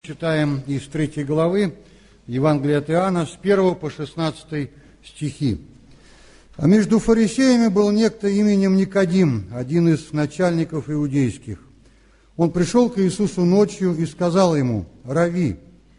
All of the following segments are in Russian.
Читаем из 3 главы Евангелия от Иоанна с 1 по 16 стихи. «А между фарисеями был некто именем Никодим, один из начальников иудейских. Он пришел к Иисусу ночью и сказал ему: „Рави,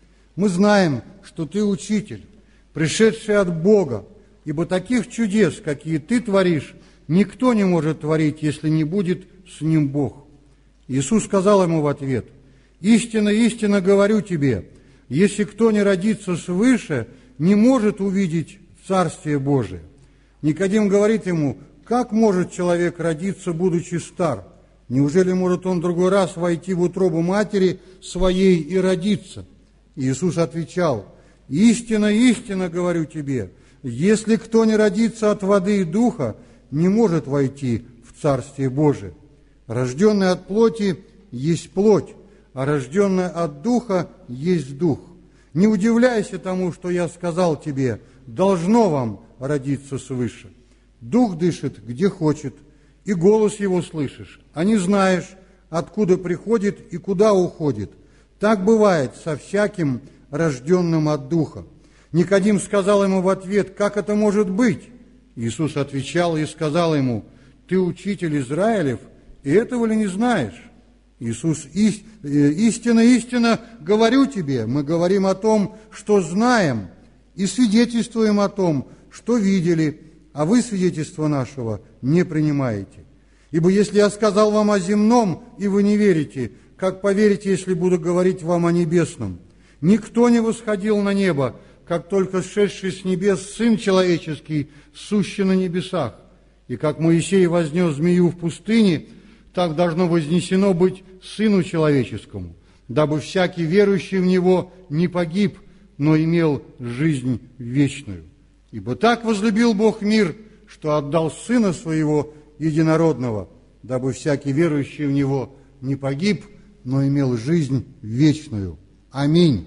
мы знаем, что ты учитель, пришедший от Бога, ибо таких чудес, какие ты творишь, никто не может творить, если не будет с ним Бог“. Иисус сказал ему в ответ: „Истинно, истинно говорю тебе, если кто не родится свыше, не может увидеть Царствие Божие“. Никодим говорит ему: „Как может человек родиться, будучи стар? Неужели может он другой раз войти в утробу матери своей и родиться?“ Иисус отвечал: „Истинно, истинно говорю тебе, если кто не родится от воды и духа, не может войти в Царствие Божие. Рожденный от плоти есть плоть, а рожденный от духа есть дух. Не удивляйся тому, что я сказал тебе: должно вам родиться свыше. Дух дышит, где хочет, и голос его слышишь, а не знаешь, откуда приходит и куда уходит. Так бывает со всяким рожденным от духа“. Никодим сказал ему в ответ: „Как это может быть?“ Иисус отвечал и сказал ему: „Ты учитель Израилев, и этого ли не знаешь?“ Иисус: „Истинно, истинно говорю тебе, мы говорим о том, что знаем, и свидетельствуем о том, что видели, а вы свидетельства нашего не принимаете. Ибо если я сказал вам о земном, и вы не верите, как поверите, если буду говорить вам о небесном? Никто не восходил на небо, как только сшедший с небес Сын Человеческий, сущий на небесах. И как Моисей вознес змею в пустыне, так должно вознесено быть Сыну Человеческому, дабы всякий верующий в Него не погиб, но имел жизнь вечную. Ибо так возлюбил Бог мир, что отдал Сына Своего Единородного, дабы всякий верующий в Него не погиб, но имел жизнь вечную. Аминь».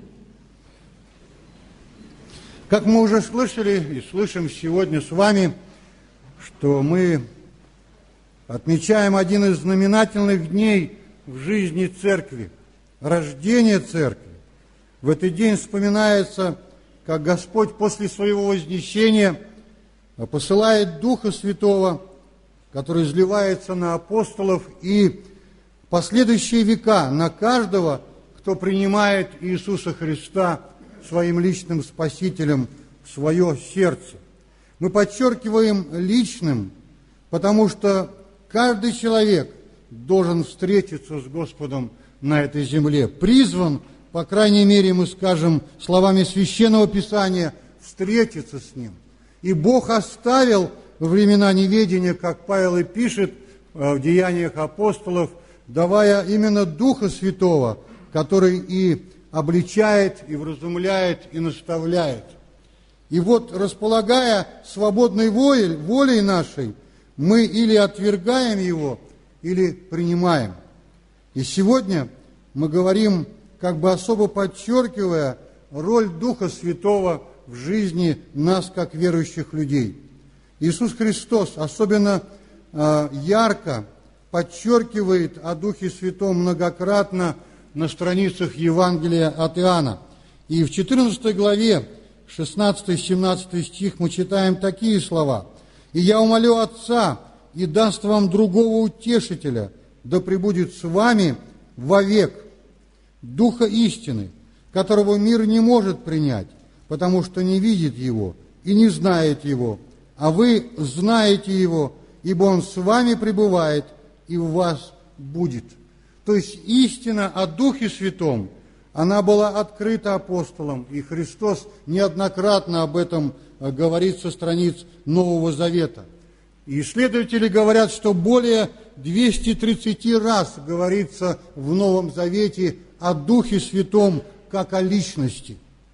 Как мы уже слышали и слышим сегодня с вами, что мы отмечаем один из знаменательных дней в жизни Церкви – рождение Церкви. В этот день вспоминается, как Господь после Своего вознесения посылает Духа Святого, который изливается на апостолов и последующие века на каждого, кто принимает Иисуса Христа своим личным Спасителем в свое сердце. Мы подчеркиваем личным, потому что каждый человек должен встретиться с Господом на этой земле. Призван, по крайней мере, мы скажем словами Священного Писания, встретиться с Ним. И Бог оставил времена неведения, как Павел и пишет в Деяниях апостолов, давая именно Духа Святого, который и обличает, и вразумляет, и наставляет. И вот, располагая свободной волей нашей, мы или отвергаем его, или принимаем. И сегодня мы говорим, как бы особо подчеркивая роль Духа Святого в жизни нас, как верующих людей. Иисус Христос особенно ярко подчеркивает о Духе Святом многократно на страницах Евангелия от Иоанна. И в 14 главе, 16-17 стих, мы читаем такие слова: „И я умолю Отца, и даст вам другого утешителя, да пребудет с вами вовек, Духа истины, которого мир не может принять, потому что не видит Его и не знает Его, а вы знаете Его, ибо Он с вами пребывает и в вас будет“. То есть истина о Духе Святом, она была открыта апостолам, и Христос неоднократно об этом говорит со страниц Нового Завета. И исследователи говорят, что более 230 раз говорится в Новом Завете о Духе Святом как о личности.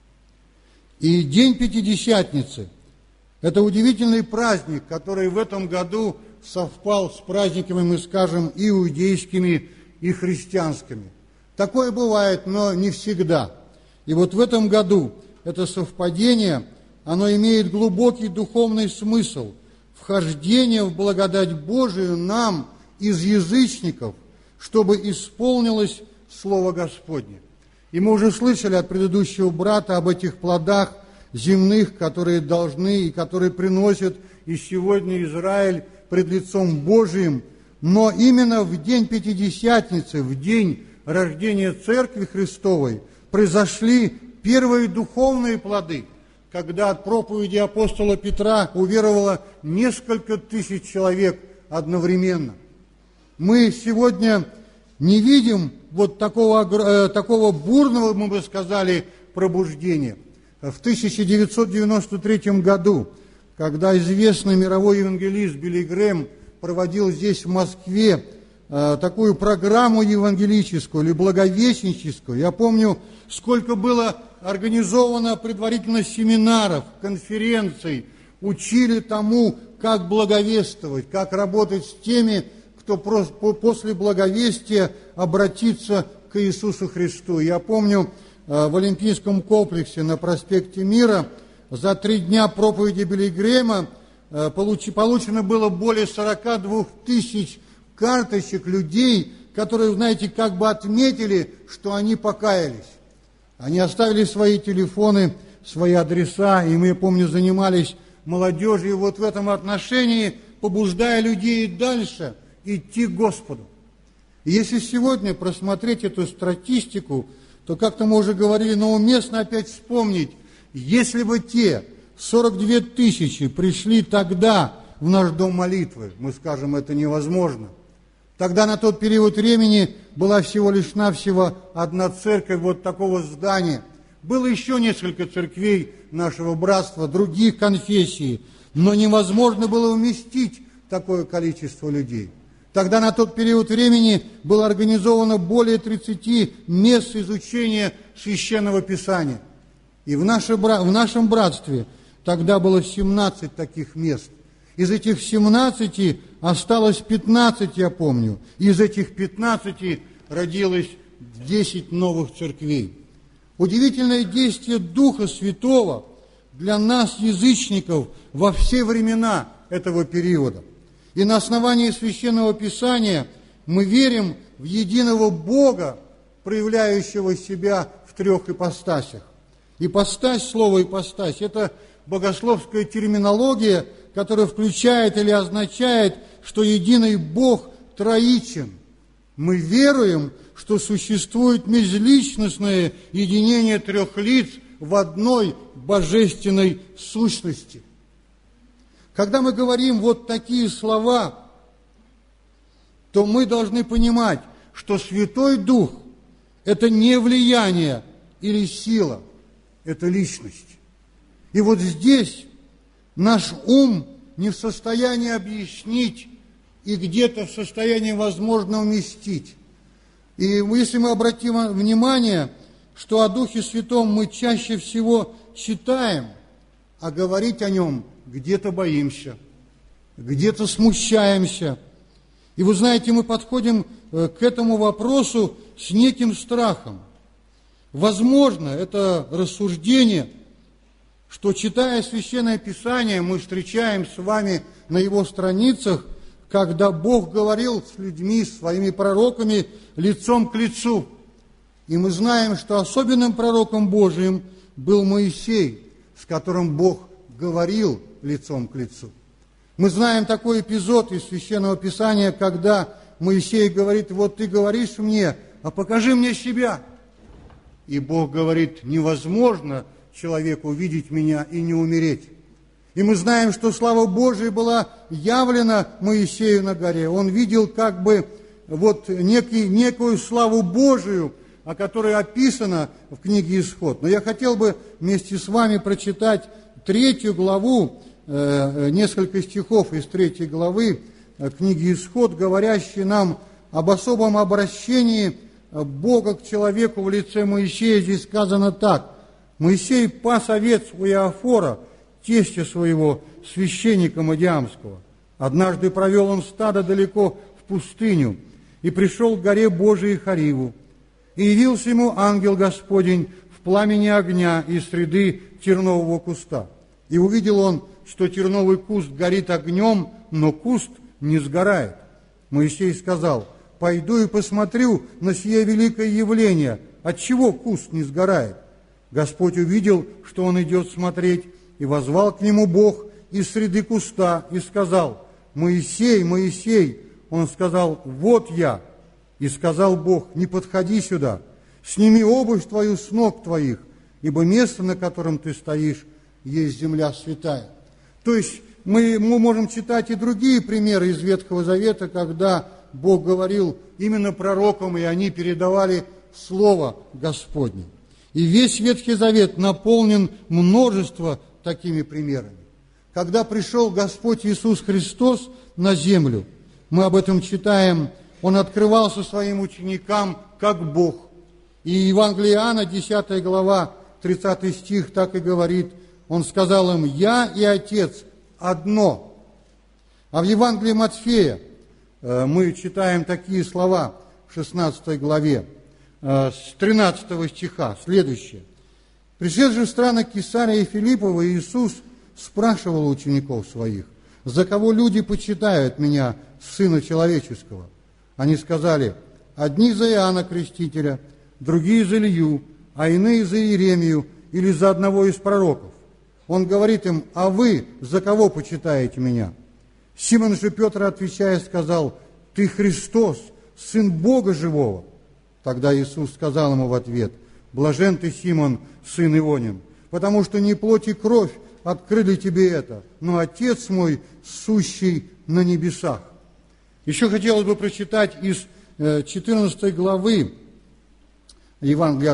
И День Пятидесятницы – это удивительный праздник, который в этом году совпал с праздниками, мы скажем, иудейскими и христианскими. Такое бывает, но не всегда. И вот в этом году это совпадение, оно имеет глубокий духовный смысл – вхождение в благодать Божию нам из язычников, чтобы исполнилось Слово Господне. И мы уже слышали от предыдущего брата об этих плодах земных, которые должны и которые приносят и сегодня Израиль пред лицом Божиим. Но именно в день Пятидесятницы, в день рождения Церкви Христовой, произошли первые духовные плоды, когда от проповеди апостола Петра уверовало несколько тысяч человек одновременно. Мы сегодня не видим вот такого бурного, мы бы сказали, пробуждения. В 1993 году, когда известный мировой евангелист Билли Грэм проводил здесь, в Москве, такую программу евангелическую или благовестническую, я помню, сколько было организовано предварительно семинаров, конференций, учили тому, как благовествовать, как работать с теми, кто после благовестия обратится к Иисусу Христу. Я помню, в Олимпийском комплексе на проспекте Мира за 3 дня проповеди Билли Грэма получено было более 42 тысяч карточек людей, которые, знаете, как бы отметили, что они покаялись. Они оставили свои телефоны, свои адреса, и мы, я помню, занимались молодежью вот в этом отношении, побуждая людей дальше идти к Господу. И если сегодня просмотреть эту статистику, то как-то мы уже говорили, но уместно опять вспомнить, если бы те 42 тысячи пришли тогда в наш дом молитвы, мы скажем, это невозможно. Тогда на тот период времени была всего лишь навсего одна церковь вот такого здания. Было еще несколько церквей нашего братства, других конфессий, но невозможно было уместить такое количество людей. Тогда на тот период времени было организовано более 30 мест изучения Священного Писания. И в нашем братстве тогда было 17 таких мест. Из этих 17 осталось 15, я помню. Из этих 15 родилось 10 новых церквей. Удивительное действие Духа Святого для нас, язычников, во все времена этого периода. И на основании Священного Писания мы верим в единого Бога, проявляющего себя в 3 ипостасях. Ипостась, слово ипостась, это богословская терминология, которая включает или означает, что единый Бог троичен. Мы веруем, что существует межличностное единение 3 лиц в одной божественной сущности. Когда мы говорим вот такие слова, то мы должны понимать, что Святой Дух – это не влияние или сила, это личность. И вот здесь наш ум не в состоянии объяснить и где-то в состоянии, возможно, уместить. И если мы обратим внимание, что о Духе Святом мы чаще всего читаем, а говорить о нем где-то боимся, где-то смущаемся. И вы знаете, мы подходим к этому вопросу с неким страхом. Возможно, это рассуждение, что, читая Священное Писание, мы встречаем с вами на его страницах, когда Бог говорил с людьми, своими пророками, лицом к лицу. И мы знаем, что особенным пророком Божиим был Моисей, с которым Бог говорил лицом к лицу. Мы знаем такой эпизод из Священного Писания, когда Моисей говорит: вот ты говоришь мне, а покажи мне себя. И Бог говорит: невозможно человеку видеть меня и не умереть. И мы знаем, что слава Божия была явлена Моисею на горе. Он видел как бы вот некую славу Божию, о которой описано в книге «Исход». Но я хотел бы вместе с вами прочитать 3 главу, несколько стихов из 3 главы книги «Исход», говорящие нам об особом обращении Бога к человеку в лице Моисея. Здесь сказано так: «Моисей пас овец у Иофора, тестя своего, священника Мадиамского. Однажды провел он стадо далеко в пустыню и пришел к горе Божией Хориву. И явился ему ангел Господень в пламени огня из среды тернового куста. И увидел он, что терновый куст горит огнем, но куст не сгорает. Моисей сказал: пойду и посмотрю на сие великое явление, отчего куст не сгорает? Господь увидел, что он идет смотреть, и воззвал к нему Бог из среды куста и сказал: Моисей, Моисей. Он сказал: вот я. И сказал Бог: не подходи сюда, сними обувь твою с ног твоих, ибо место, на котором ты стоишь, есть земля святая. То есть мы можем читать и другие примеры из Ветхого Завета, когда Бог говорил именно пророкам, и они передавали Слово Господне. И весь Ветхий Завет наполнен множеством такими примерами. Когда пришел Господь Иисус Христос на землю, мы об этом читаем, Он открывался своим ученикам как Бог. И Евангелие Иоанна, 10 глава, 30 стих, так и говорит, Он сказал им: «Я и Отец одно». А в Евангелии Матфея мы читаем такие слова в 16 главе, с 13 стиха, следующее. «Пришедший в страны Кесария и Филиппова, Иисус спрашивал учеников своих: за кого люди почитают меня, Сына Человеческого? Они сказали: одни за Иоанна Крестителя, другие за Илью, а иные за Иеремию или за одного из пророков. Он говорит им: а вы за кого почитаете меня? Симон же Петр, отвечая, сказал: ты Христос, Сын Бога Живого. Тогда Иисус сказал ему в ответ: блажен ты, Симон, сын Ионин, потому что не плоть и кровь открыли тебе это, но Отец мой, сущий на небесах. Еще хотелось бы прочитать из 14 главы Евангелия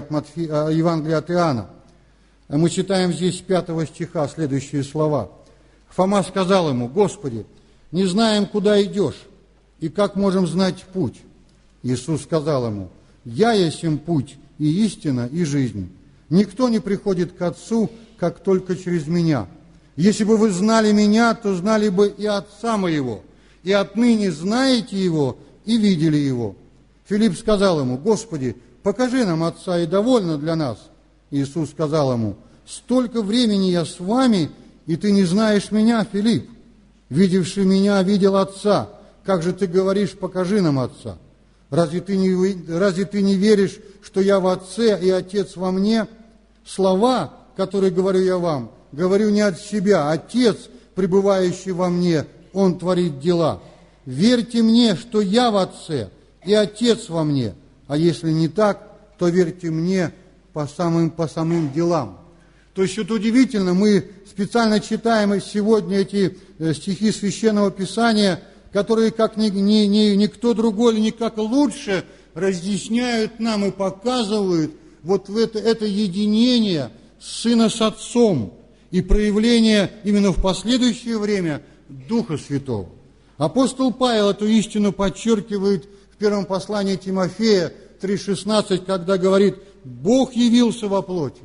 от Иоанна. Мы читаем здесь 5 стиха следующие слова. Фома сказал ему: Господи, не знаем, куда идешь, и как можем знать путь? Иисус сказал ему: Я есть им путь, и истина, и жизнь. Никто не приходит к Отцу, как только через Меня. Если бы вы знали Меня, то знали бы и Отца Моего, и отныне знаете Его и видели Его. Филипп сказал ему: Господи, покажи нам Отца, и довольно для нас. Иисус сказал ему: столько времени я с вами, и ты не знаешь Меня, Филипп. Видевший Меня, видел Отца. Как же ты говоришь: покажи нам Отца? Разве ты не веришь, что я в Отце и Отец во мне? Слова, которые говорю я вам, говорю не от себя. Отец, пребывающий во мне, Он творит дела. Верьте мне, что я в Отце и Отец во мне. А если не так, то верьте мне по самым делам. То есть это удивительно. Мы специально читаем сегодня эти стихи Священного Писания, которые как никто другой или никак лучше разъясняют нам и показывают вот это единение Сына с Отцом и проявление именно в последующее время Духа Святого. Апостол Павел эту истину подчеркивает в первом послании Тимофея 3,16, когда говорит: Бог явился во плоти.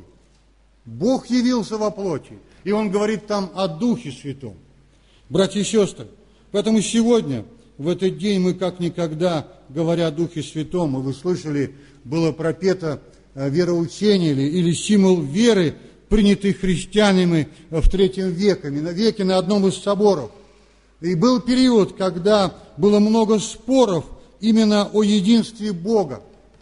Бог явился во плоти. И он говорит там о Духе Святом. Братья и сестры, поэтому сегодня, в этот день, мы как никогда, говоря о Духе Святом, и вы слышали, было пропето вероучение или символ веры, принятый христианами в III веке на одном из соборов. И был период, когда было много споров именно о единстве Бога.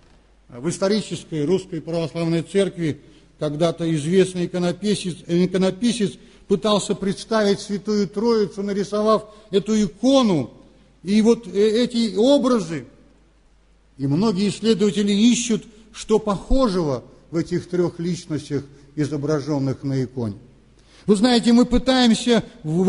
В исторической русской православной церкви когда-то известный иконописец пытался представить Святую Троицу, нарисовав эту икону, и вот эти образы, и многие исследователи ищут, что похожего в этих трех личностях, изображенных на иконе. Вы знаете, мы пытаемся,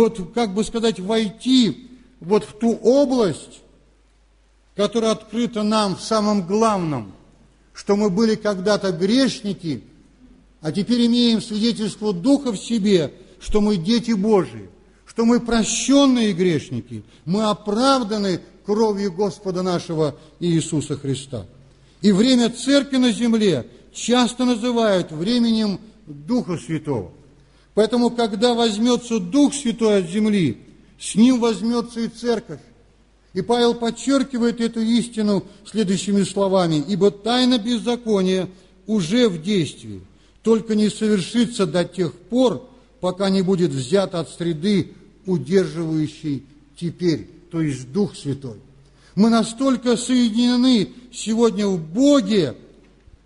войти в ту область, которая открыта нам в самом главном, что мы были когда-то грешники, а теперь имеем свидетельство Духа в себе, что мы дети Божии, что мы прощенные грешники, мы оправданы кровью Господа нашего Иисуса Христа. И время Церкви на земле часто называют временем Духа Святого. Поэтому, когда возьмется Дух Святой от земли, с Ним возьмется и Церковь. И Павел подчеркивает эту истину следующими словами: «Ибо тайна беззакония уже в действии, только не совершится до тех пор, пока не будет взят от среды, удерживающей теперь», то есть Дух Святой. Мы настолько соединены сегодня в Боге,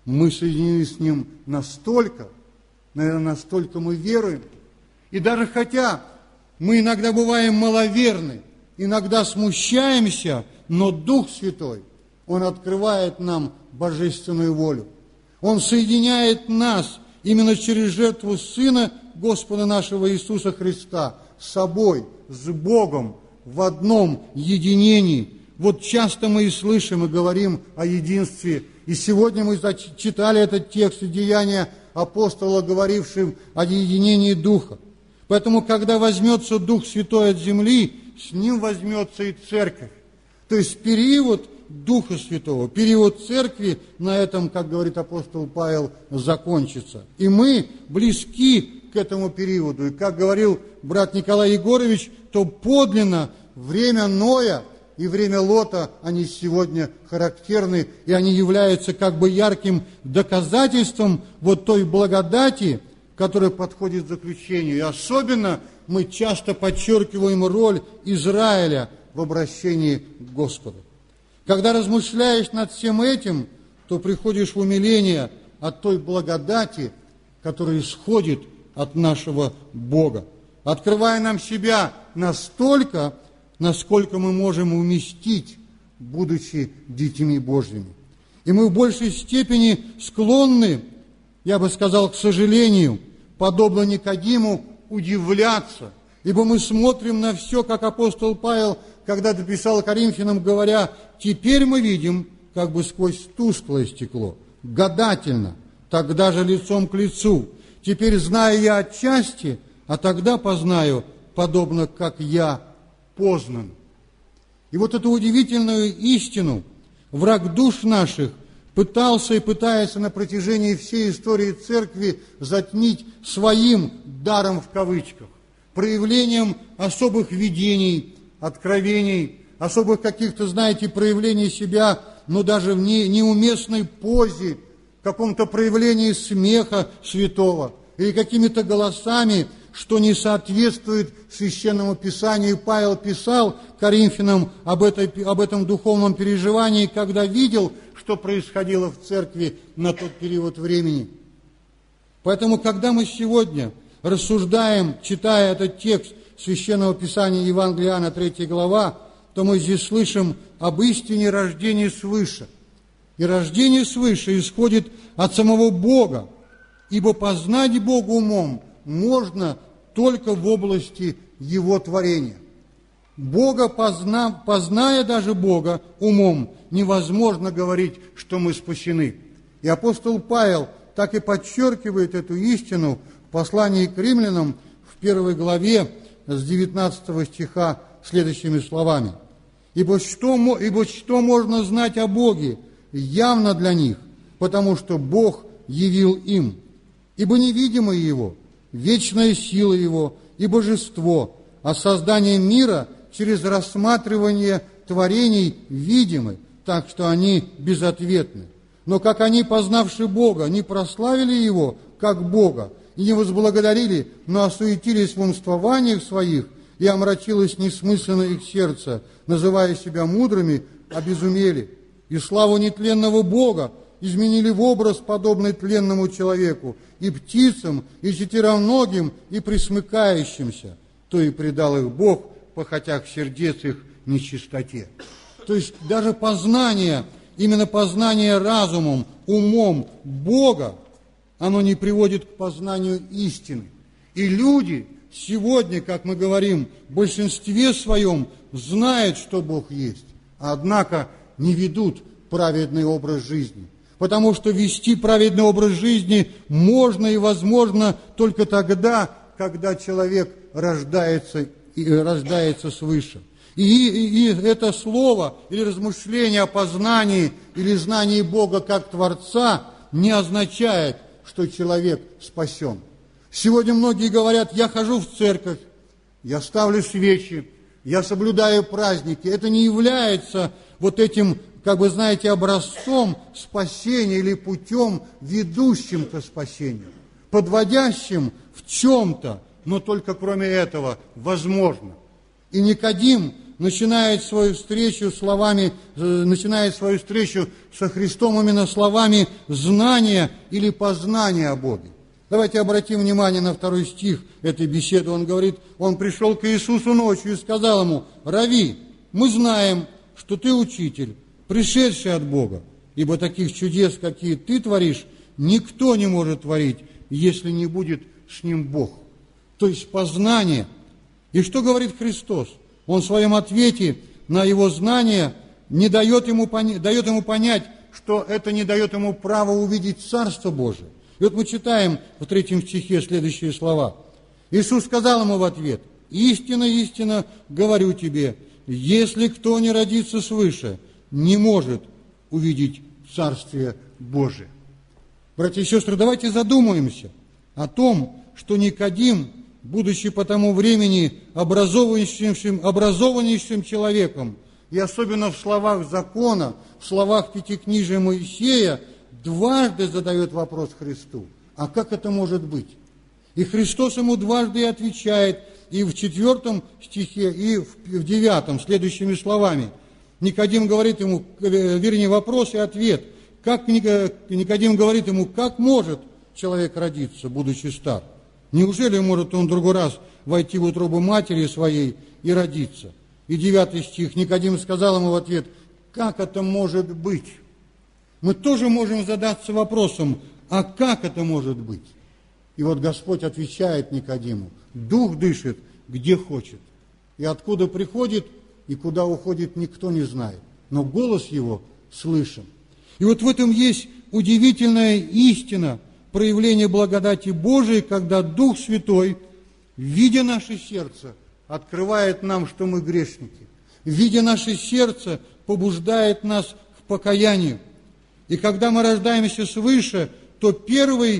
Мы соединились с Ним настолько, наверное, настолько мы веруем. И даже хотя мы иногда бываем маловерны, иногда смущаемся, но Дух Святой, Он открывает нам божественную волю. Он соединяет нас именно через жертву Сына Господа нашего Иисуса Христа с собой, с Богом в одном единении. Вот часто мы и слышим, и говорим о единстве. И сегодня мы читали этот текст и деяния апостола, говорившим о единении Духа. Поэтому, когда возьмется Дух Святой от земли, с Ним возьмется и Церковь. То есть период Духа Святого, период Церкви на этом, как говорит апостол Павел, закончится. И мы близки к этому периоду. И как говорил брат Николай Егорович, то подлинно время Ноя и время Лота, они сегодня характерны, и они являются как бы ярким доказательством вот той благодати, которая подходит к заключению. И особенно мы часто подчеркиваем роль Израиля в обращении к Господу. Когда размышляешь над всем этим, то приходишь в умиление от той благодати, которая исходит от нашего Бога, открывая нам себя настолько, насколько мы можем уместить, будучи детьми Божьими. И мы в большей степени склонны, я бы сказал, к сожалению, подобно Никодиму, удивляться, ибо мы смотрим на все, как апостол Павел когда-то писал Коринфянам, говоря: «Теперь мы видим, как бы сквозь тусклое стекло, гадательно, тогда же лицом к лицу. Теперь знаю я отчасти, а тогда познаю, подобно как я познан». И вот эту удивительную истину враг душ наших пытался и пытается на протяжении всей истории Церкви затмить своим даром в кавычках, проявлением особых видений, откровений, особых каких-то, знаете, проявлений себя, но даже в неуместной позе, в каком-то проявлении смеха святого или какими-то голосами, что не соответствует Священному Писанию. Павел писал Коринфянам об этом духовном переживании, когда видел, что происходило в церкви на тот период времени. Поэтому, когда мы сегодня рассуждаем, читая этот текст Священного Писания Евангелия Иоанна, 3 глава, то мы здесь слышим об истине рождения свыше. И рождение свыше исходит от самого Бога, ибо познать Бога умом можно только в области Его творения. Позная даже Бога умом, невозможно говорить, что мы спасены. И апостол Павел так и подчеркивает эту истину в послании к римлянам в 1 главе с 19 стиха следующими словами. «Ибо что можно знать о Боге явно для них, потому что Бог явил им, ибо невидимое Его, вечная сила Его и божество, а создание мира через рассматривание творений видимы, так что они безответны. Но как они, познавши Бога, не прославили Его, как Бога, и не возблагодарили, но осуетились в умствованиях своих, и омрачилось несмысленно их сердце, называя себя мудрыми, обезумели, и славу нетленного Бога изменили в образ, подобный тленному человеку, и птицам, и четвероногим, и пресмыкающимся, то и предал их Бог, похотях сердец их нечистоте». То есть даже познание, именно познание разумом, умом Бога, оно не приводит к познанию истины. И люди сегодня, как мы говорим, в большинстве своем знают, что Бог есть, однако не ведут праведный образ жизни. Потому что вести праведный образ жизни можно и возможно только тогда, когда человек рождается свыше. И это слово или размышление о познании или знании Бога как Творца не означает, что человек спасен. Сегодня многие говорят: я хожу в церковь, я ставлю свечи, я соблюдаю праздники. Это не является вот этим, как бы, знаете, образцом спасения или путем, ведущим к спасению, подводящим в чем-то, но только кроме этого возможно. И Никодим начинает свою встречу со Христом именно словами знания или познания о Боге. Давайте обратим внимание на 2 стих этой беседы. Он говорит, он пришел к Иисусу ночью и сказал ему: «Рави, мы знаем, что ты учитель, пришедший от Бога, ибо таких чудес, какие ты творишь, никто не может творить, если не будет с ним Бог». То есть познание. И что говорит Христос? Он в своем ответе на его знание дает ему понять, что это не дает ему права увидеть Царство Божие. И вот мы читаем в 3 стихе следующие слова. Иисус сказал ему в ответ: «Истинно, истинно говорю тебе, если кто не родится свыше, не может увидеть Царствие Божие». Братья и сестры, давайте задумаемся о том, что Никодим, будучи по тому времени образованнейшим человеком, и особенно в словах закона, в словах Пятикнижия Моисея, дважды задает вопрос Христу: а как это может быть? И Христос ему дважды отвечает, и в 4 стихе, и в 9, следующими словами. Никодим говорит ему, вопрос и ответ. Никодим говорит ему: как может человек родиться, будучи стар? Неужели может он в другой раз войти в утробу матери своей и родиться? И 9 стих. Никодим сказал ему в ответ: как это может быть? Мы тоже можем задаться вопросом: а как это может быть? И вот Господь отвечает Никодиму: Дух дышит, где хочет. И откуда приходит, и куда уходит, никто не знает. Но голос его слышен. И вот в этом есть удивительная истина проявления благодати Божией, когда Дух Святой, видя наше сердце, открывает нам, что мы грешники. Видя наше сердце, побуждает нас к покаянию. И когда мы рождаемся свыше, то первый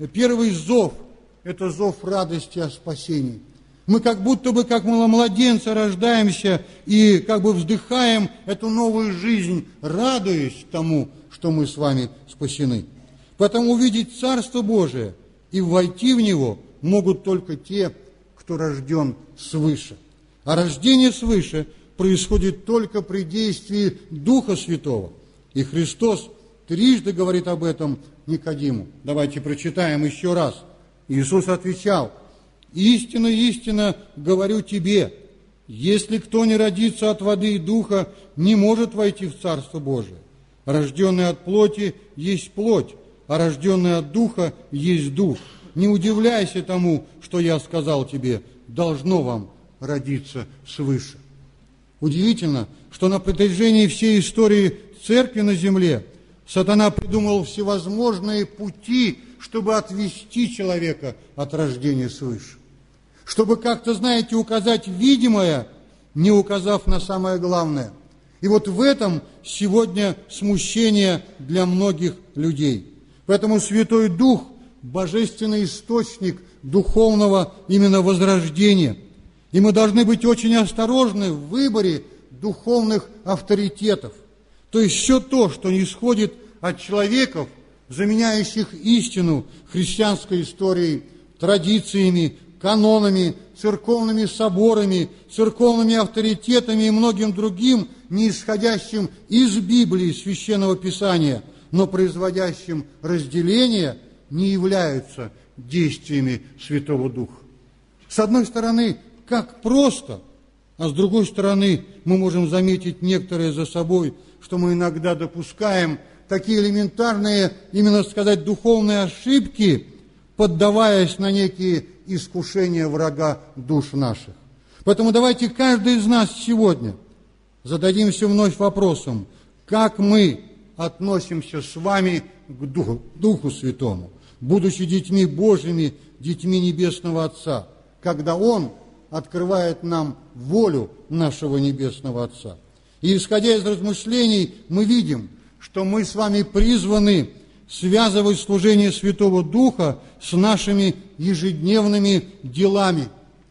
зов – это зов радости о спасении. Мы как будто бы, как младенцы, рождаемся и как бы вздыхаем эту новую жизнь, радуясь тому, что мы с вами спасены. Поэтому увидеть Царство Божие и войти в него могут только те, кто рожден свыше. А рождение свыше происходит только при действии Духа Святого. И Христос трижды говорит об этом Никодиму. Давайте прочитаем еще раз. Иисус отвечал: «Истинно, истинно говорю тебе, если кто не родится от воды и духа, не может войти в Царство Божие. Рожденный от плоти есть плоть, а рожденный от духа есть дух. Не удивляйся тому, что я сказал тебе, должно вам родиться свыше». Удивительно, что на протяжении всей истории церкви на земле сатана придумал всевозможные пути, чтобы отвести человека от рождения свыше. Чтобы как-то, знаете, указать видимое, не указав на самое главное. И вот в этом сегодня смущение для многих людей. Поэтому Святой Дух – божественный источник духовного именно возрождения. И мы должны быть очень осторожны в выборе духовных авторитетов. То есть все то, что не исходит от человеков, заменяющих истину христианской историей, традициями, канонами, церковными соборами, церковными авторитетами и многим другим, не исходящим из Библии, Священного Писания, но производящим разделение, не являются действиями Святого Духа. С одной стороны, как просто, а с другой стороны, мы можем заметить некоторые за собой, что мы иногда допускаем такие элементарные, именно сказать, духовные ошибки, поддаваясь на некие искушения врага душ наших. Поэтому давайте каждый из нас сегодня зададимся вновь вопросом, как мы относимся с вами к Духу Святому, будучи детьми Божьими, детьми Небесного Отца, когда Он открывает нам волю нашего Небесного Отца. И исходя из размышлений, мы видим, что мы с вами призваны связывать служение Святого Духа с нашими ежедневными делами.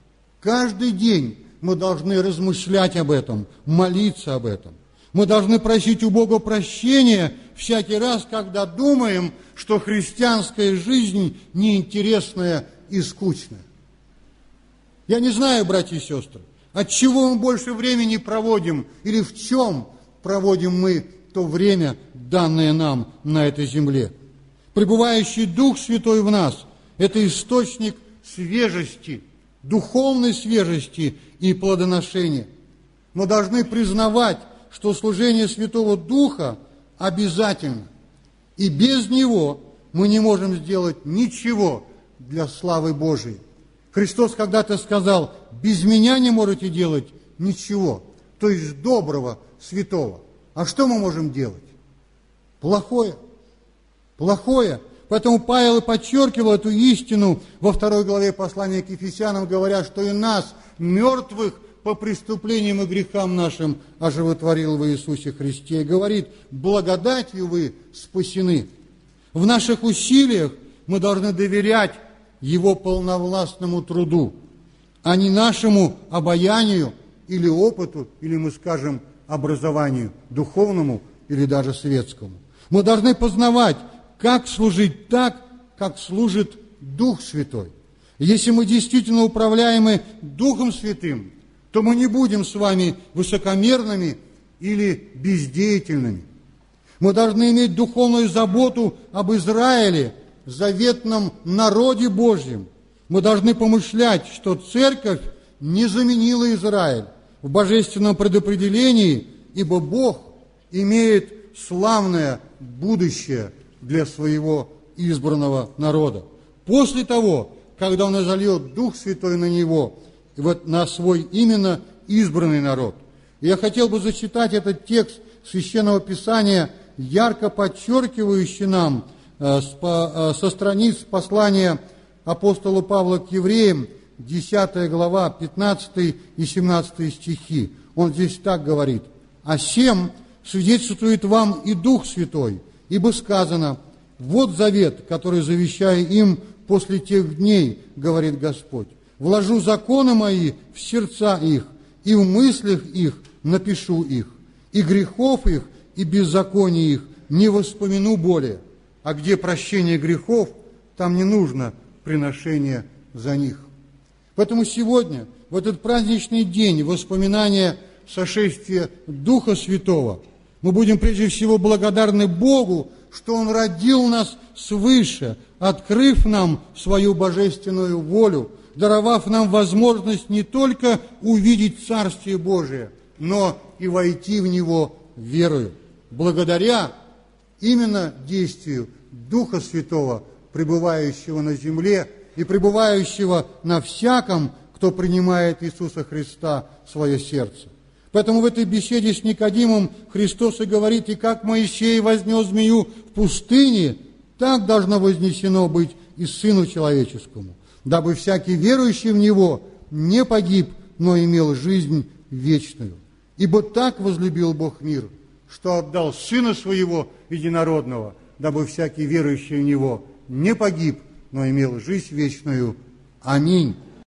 Каждый день мы должны размышлять об этом, молиться об этом. Мы должны просить у Бога прощения всякий раз, когда думаем, что христианская жизнь неинтересная и скучная. Я не знаю, братья и сестры, От чего мы больше времени проводим или в чем проводим мы то время, данное нам на этой земле? Пребывающий Дух Святой в нас – это источник свежести, духовной свежести и плодоношения. Мы должны признавать, что служение Святого Духа обязательно, и без него мы не можем сделать ничего для славы Божией. Христос когда-то сказал: без меня не можете делать ничего, то есть доброго, святого. А что мы можем делать? Плохое. Плохое. Поэтому Павел и подчеркивал эту истину во 2 главе послания к Ефесянам, говоря, что и нас, мертвых по преступлениям и грехам нашим, оживотворил в Иисусе Христе. И говорит: благодатью вы спасены. В наших усилиях мы должны доверять Его полновластному труду, а не нашему обаянию или опыту, или, мы скажем, образованию духовному или даже светскому. Мы должны познавать, как служить так, как служит Дух Святой. Если мы действительно управляемы Духом Святым, то мы не будем с вами высокомерными или бездеятельными. Мы должны иметь духовную заботу об Израиле, заветном народе Божьем. Мы должны помышлять, что Церковь не заменила Израиль в божественном предопределении, ибо Бог имеет славное будущее для своего избранного народа. После того, когда Он изольет Дух Святой на него, на свой именно избранный народ. И я хотел бы зачитать этот текст Священного Писания, ярко подчеркивающий нам со страниц послания апостола Павла к евреям, 10 глава, 15 и 17 стихи. Он здесь так говорит: «А сем свидетельствует вам и Дух Святой, ибо сказано: вот завет, который завещаю им после тех дней, говорит Господь, вложу законы мои в сердца их, и в мыслях их напишу их, и грехов их, и беззаконий их не воспомяну более». А где прощение грехов, там не нужно приношение за них. Поэтому сегодня, в этот праздничный день воспоминания сошествия Духа Святого, мы будем прежде всего благодарны Богу, что Он родил нас свыше, открыв нам свою божественную волю, даровав нам возможность не только увидеть Царствие Божие, но и войти в него верою. Благодаря именно действию Духа Святого, пребывающего на земле и пребывающего на всяком, кто принимает Иисуса Христа в свое сердце. Поэтому в этой беседе с Никодимом Христос и говорит: «И как Моисей вознес змею в пустыне, так должно вознесено быть и Сыну Человеческому, дабы всякий верующий в Него не погиб, но имел жизнь вечную. Ибо так возлюбил Бог мир, что отдал Сына Своего Единородного, дабы всякий верующий в Него не погиб, но имел жизнь вечную. Аминь».